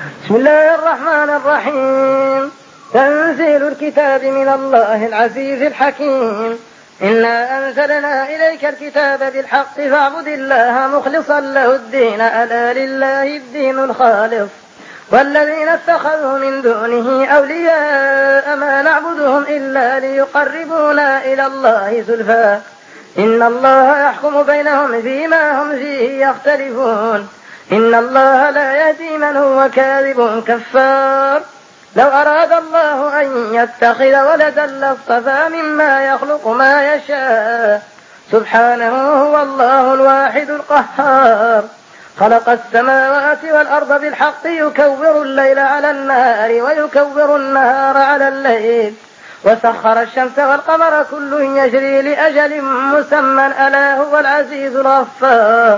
بسم الله الرحمن الرحيم. تنزيل الكتاب من الله العزيز الحكيم. إنا أنزلنا إليك الكتاب بالحق فاعبد الله مخلصا له الدين ألا لله الدين الخالص والذين اتخذوا من دونه أولياء ما نعبدهم إلا ليقربونا إلى الله زلفى إن الله يحكم بينهم فيما هم فيه يختلفون إن الله لا يهدي من هو كاذب كفار. لو أراد الله أن يتخذ ولدا لاصطفى مما يخلق ما يشاء سبحانه هو الله الواحد القهار. خلق السماوات والأرض بالحق يكور الليل على النهار ويكور النهار على الليل وسخر الشمس والقمر كل يجري لأجل مسمى ألا هو العزيز الغفار.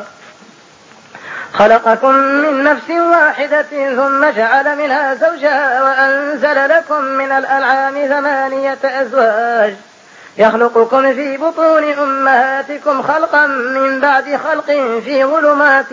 خلقكم من نفس واحدة ثم جعل منها زوجها وأنزل لكم من الأنعام 8 أزواج يخلقكم في بطون أمهاتكم خلقا من بعد خلق في ظلمات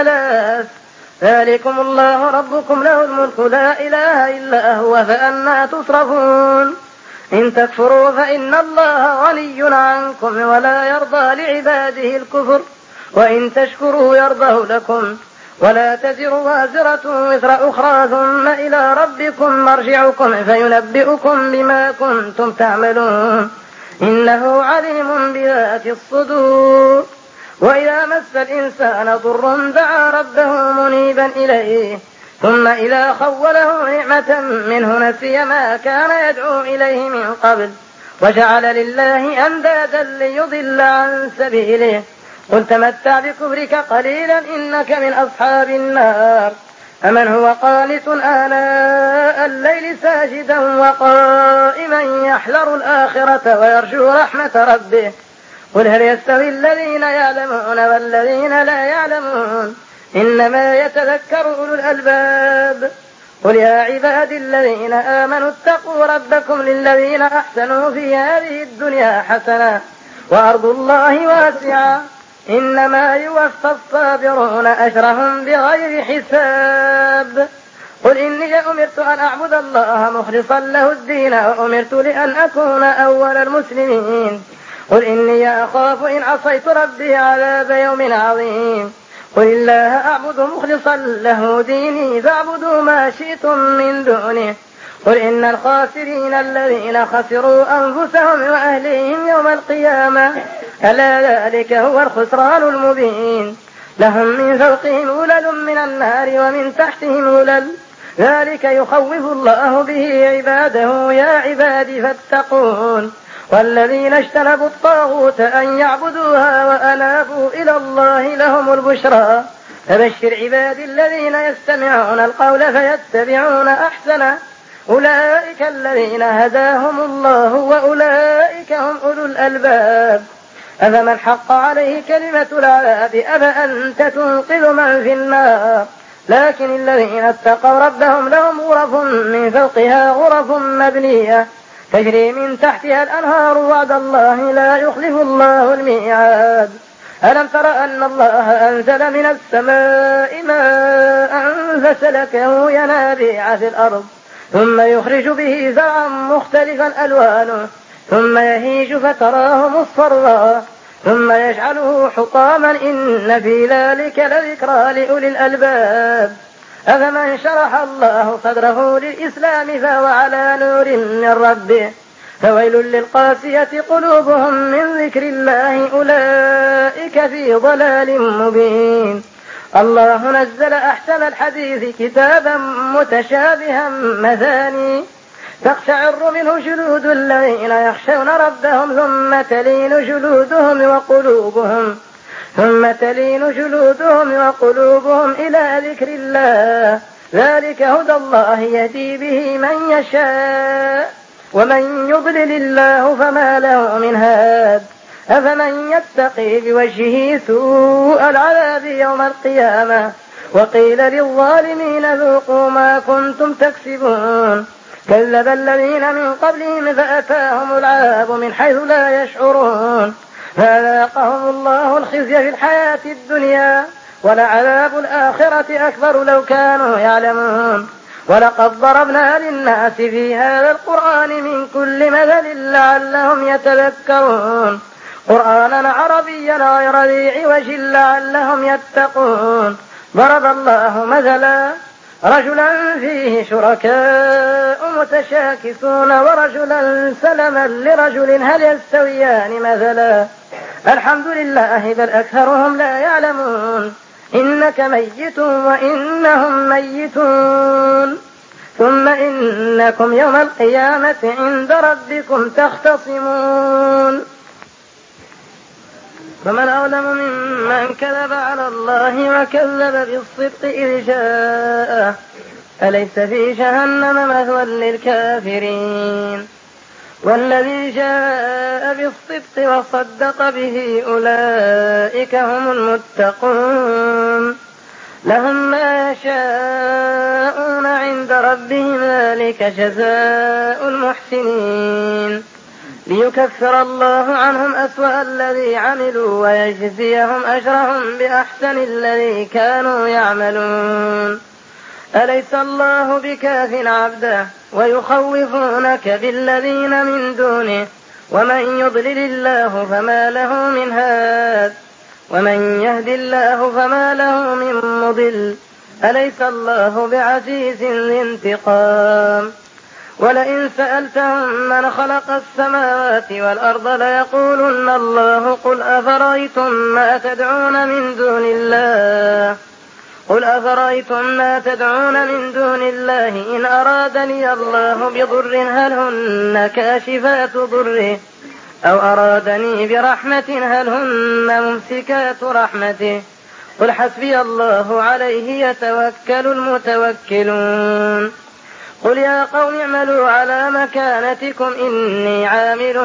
3 ذلكم الله ربكم له الملك لا إله إلا هو فأنى تصرفون. إن تكفروا فإن الله غني عنكم ولا يرضى لعباده الكفر وإن تشكروا يرضه لكم ولا تزر وازرة وزر أخرى ثم إلى ربكم مرجعكم فينبئكم بما كنتم تعملون إنه عليم بذات الصدور. وإذا مس الإنسان ضر دعا ربه منيبا إليه ثم إذا خوله نعمة منه نسي ما كان يدعو إليه من قبل وجعل لله أندادا ليضل عن سبيله قل تمتع بكفرك قليلا إنك من أصحاب النار. أمن هو قانت آناء الليل ساجدا وقائما يحذر الآخرة ويرجو رحمة ربه قل هل يستوي الذين يعلمون والذين لا يعلمون إنما يتذكر أولو الألباب. قل يا عباد الذين آمنوا اتقوا ربكم للذين أحسنوا في هذه الدنيا حسنة وأرض الله واسعة إنما يوفى الصابرون أجرهم بغير حساب. قل إني أمرت أن أعبد الله مخلصا له الدين وأمرت لأن أكون أول المسلمين. قل إني أخاف إن عصيت ربي عذاب يوم عظيم. قل الله أعبد مخلصا له ديني فاعبدوا ما شئتم من دونه. قل إن الخاسرين الذين خسروا أنفسهم وأهليهم يوم القيامة ألا ذلك هو الخسران المبين. لهم من فوقهم غلل من النار ومن تحتهم غلل ذلك يخوف الله به عباده يا عباد فاتقون. والذين اجتنبوا الطاغوت أن يعبدوها وأنابوا إلى الله لهم البشرى فبشر عباد الذين يستمعون القول فيتبعون أحسنه أولئك الذين هداهم الله وأولئك هم أولو الألباب. أفمن حق عليه كلمة العذاب أفأنت تنقذ من في النار لكن الذين اتقوا ربهم لهم غرف من فوقها غرف مبنية تجري من تحتها الأنهار وعد الله لا يخلف الله الميعاد. ألم تر أن الله أنزل من السماء ماء فسلكه ينابيع في الأرض ثم يخرج به زرعا مختلفا ألوانه ثم يهيج فتراه مصفرا ثم يجعله حطاما إن في ذلك لذكرى لأولي الألباب. أفمن شرح الله صدره للإسلام فهو على نور من ربه فويل للقاسية قلوبهم من ذكر الله أولئك في ضلال مبين. الله نزل أحسن الحديث كتابا متشابها مثاني تقشعر منه جلود الذين يخشون ربهم ثم تلين جلودهم وقلوبهم إلى ذكر الله ذلك هدى الله يهدي به من يشاء ومن يضلل الله فما له من هاد. أفمن يتقي بوجهه سوء العذاب يوم القيامة وقيل للظالمين ذوقوا ما كنتم تكسبون كذب الذين من قبلهم فأتاهم العذاب من حيث لا يشعرون فذاقهم الله الخزي في الحياة الدنيا ولعذاب الآخرة أكبر لو كانوا يعلمون. ولقد ضربنا للناس في هذا القرآن من كل مثل لعلهم يتذكرون قرآنا عربيا غير ذي عوج لعلهم يتقون. ضرب الله مثلا رجلا فيه شركاء متشاكسون ورجلا سلما لرجل هل يستويان مثلا الحمد لله بل أكثرهم لا يعلمون. إنك ميت وإنهم ميتون ثم إنكم يوم القيامة عند ربكم تختصمون. فمن أظلم ممن كذب على الله وكذب بالصدق إذ جاءه أليس في جهنم مثوى للكافرين. والذي جاء بالصدق وصدق به أولئك هم المتقون لهم ما يشاءون عند ربهم ذلك جزاء المحسنين ليكفر الله عنهم أسوأ الذي عملوا ويجزيهم أجرهم بأحسن الذي كانوا يعملون. أليس الله بكاف عبده ويخوفونك بالذين من دونه ومن يضلل الله فما له من هاد ومن يهد الله فما له من مضل. أليس الله بعزيز ذي انتقام. ولئن سألتهم من خلق السماوات والأرض ليقولن الله قل أفرأيتم ما تدعون من دون الله إن أرادني الله بضر هل هن كاشفات ضره أو أرادني برحمة هل هن ممسكات رحمته قل حسبي الله عليه يتوكل المتوكلون. قل يا قوم اعملوا على مكانتكم إني عامل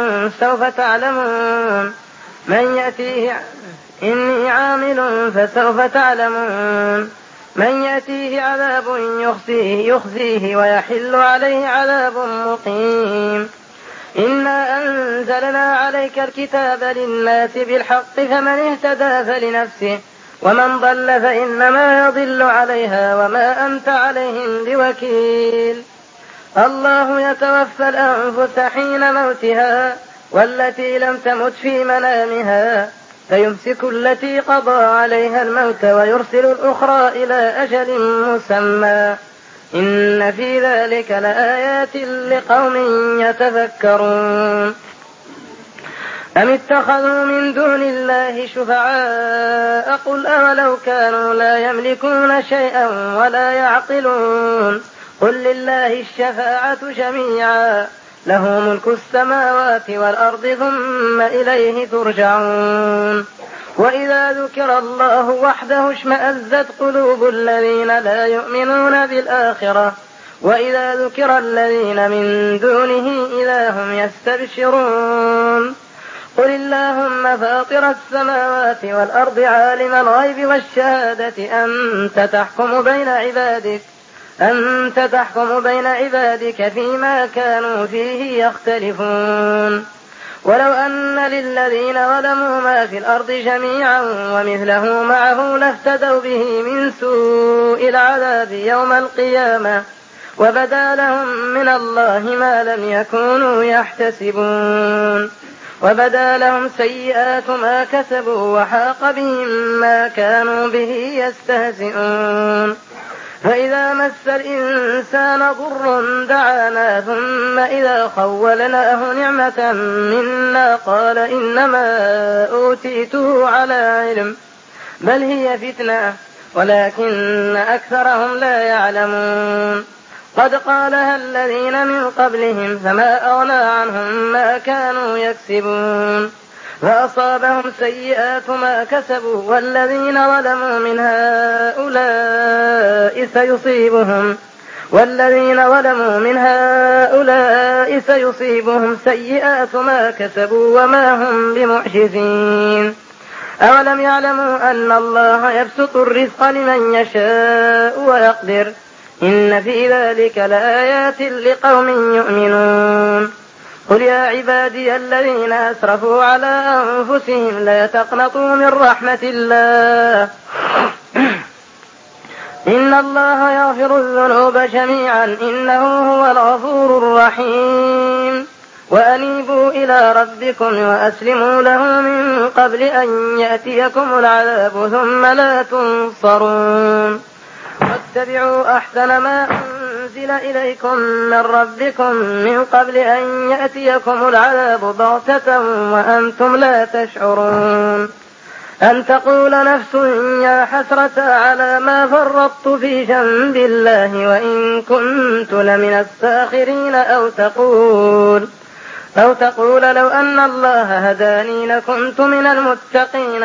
فسوف تعلمون من يأتيه عذاب يخزيه ويحل عليه عذاب مقيم. إنا أنزلنا عليك الكتاب للناس بالحق فمن اهتدى فلنفسه ومن ضل فإنما يضل عليها وما أنت عليهم بوكيل. الله يتوفى الأنفس حين موتها والتي لم تمت في منامها فيمسك التي قضى عليها الموت ويرسل الأخرى إلى أجل مسمى إن في ذلك لآيات لقوم يتفكرون. أم اتخذوا من دون الله شفعاء قل أولو كانوا لا يملكون شيئا ولا يعقلون قل لله الشفاعة جميعا له ملك السماوات والأرض ثم إليه ترجعون. وإذا ذكر الله وحده اشمأزت قلوب الذين لا يؤمنون بالآخرة وإذا ذكر الذين من دونه إذا هم يستبشرون. قل اللهم فاطر السماوات والأرض عالم الغيب والشهادة أنت تحكم بين عبادك فيما كانوا فيه يختلفون. ولو أن للذين ظلموا ما في الأرض جميعا ومثله معه لافتدوا به من سوء العذاب يوم القيامة وبدا لهم من الله ما لم يكونوا يحتسبون. وبدا لهم سيئات ما كسبوا وحاق بهم ما كانوا به يستهزئون. فإذا مس الإنسان ضر دعانا ثم إذا خولناه نعمة منا قال إنما أوتيته على علم بل هي فتنة ولكن أكثرهم لا يعلمون. قد قالها الذين من قبلهم فما أغنى عنهم ما كانوا يكسبون فأصابهم سيئات ما كسبوا والذين ظلموا من هؤلاء سيصيبهم سيئات ما كسبوا وما هم بمعجزين. أولم يعلموا أن الله يبسط الرزق لمن يشاء ويقدر إن في ذلك لآيات لقوم يؤمنون. قل يا عبادي الذين أسرفوا على أنفسهم لا تقنطوا من رحمة الله إن الله يغفر الذنوب جميعا إنه هو الغفور الرحيم وأنيبوا إلى ربكم وأسلموا له من قبل أن يأتيكم العذاب ثم لا تنصرون واتبعوا أحسن ما أنزل إليكم من ربكم من قبل أن يأتيكم العذاب بغتة وأنتم لا تشعرون أن تقول نفس يا حسرة على ما فرطت في جنب الله وإن كنت لمن الساخرين أو تقول لو أن الله هداني لكنت من المتقين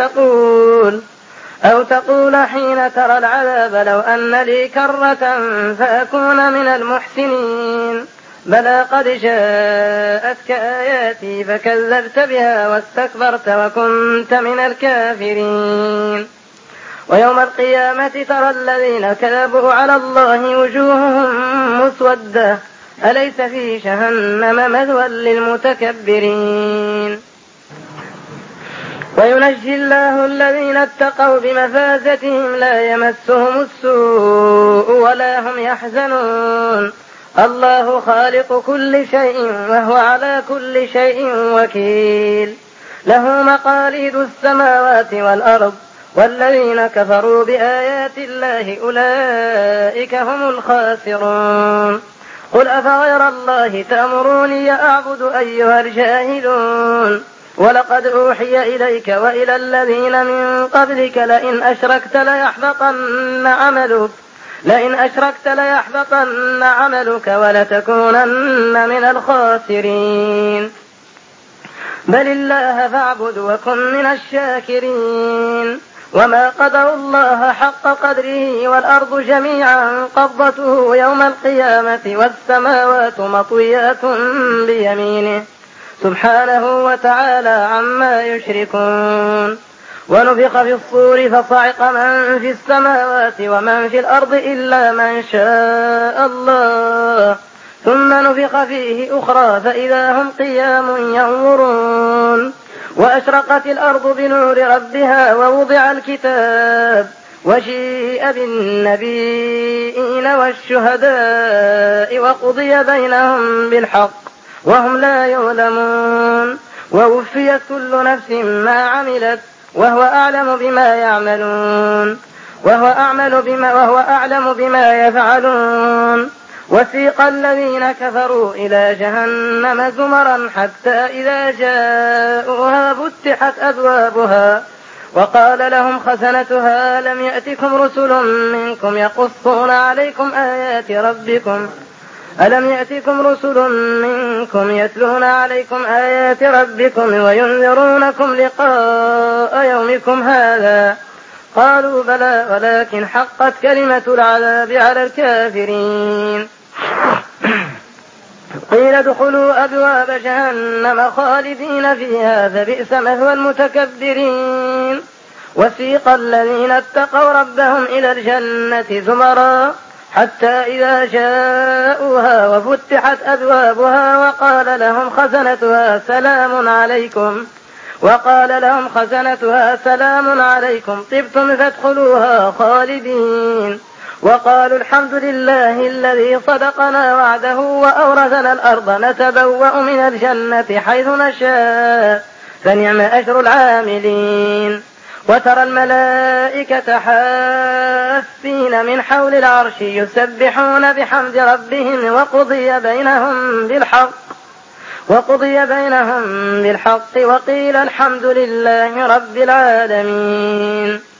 أو تقول حين ترى العذاب لو أن لي كرة فأكون من المحسنين بلى قد جاءتك آياتي فكذبت بها واستكبرت وكنت من الكافرين ويوم القيامة ترى الذين كذبوا على الله وجوههم مسودة أليس في جهنم مثوى للمتكبرين وينجي الله الذين اتقوا بمفازتهم لا يمسهم السوء ولا هم يحزنون الله خالق كل شيء وهو على كل شيء وكيل له مقاليد السماوات والأرض والذين كفروا بآيات الله أولئك هم الخاسرون قل أفغير الله تأمروني أعبد أيها الجاهلون ولقد أوحي إليك وإلى الذين من قبلك لئن أشركت ليحبطن عملك ولتكونن من الخاسرين بل الله فاعبد وكن من الشاكرين وما قدروا الله حق قدره والأرض جميعا قبضته يوم القيامة والسماوات مطويات بيمينه سبحانه وتعالى عما يشركون ونفخ في الصور فصعق من في السماوات ومن في الأرض إلا من شاء الله ثم نفخ فيه أخرى فإذا هم قيام ينظرون وأشرقت الأرض بنور ربها ووضع الكتاب وجيء بالنبيين والشهداء وقضي بينهم بالحق وهم لا يظلمون ووفيت كل نفس ما عملت وهو أعلم بما يعملون وهو أعلم بما يفعلون وسيق الذين كفروا إلى جهنم زمرا حتى إذا جاءوها فتحت أبوابها وقال لهم خزنتها ألم يأتكم رسل منكم يقصون عليكم آيات ربكم يتلون عليكم آيات ربكم وينذرونكم لقاء يومكم هذا قالوا بلى ولكن حقت كلمة العذاب على الكافرين قيل ادخلوا أبواب جهنم خالدين فيها فبئس مثوى المتكبرين وسيق الذين اتقوا ربهم إلى الجنة زمرا حتى إذا جاءوها وفتحت أبوابها وقال لهم خزنتها سلام عليكم طبتم فادخلوها خالدين وقالوا الحمد لله الذي صدقنا وعده وأورثنا الأرض نتبوأ من الجنة حيث نشاء فنعم أجر العاملين وترى الملائكة حافين من حول العرش يسبحون بحمد ربهم وقضي بينهم بالحق وقيل الحمد لله رب العالمين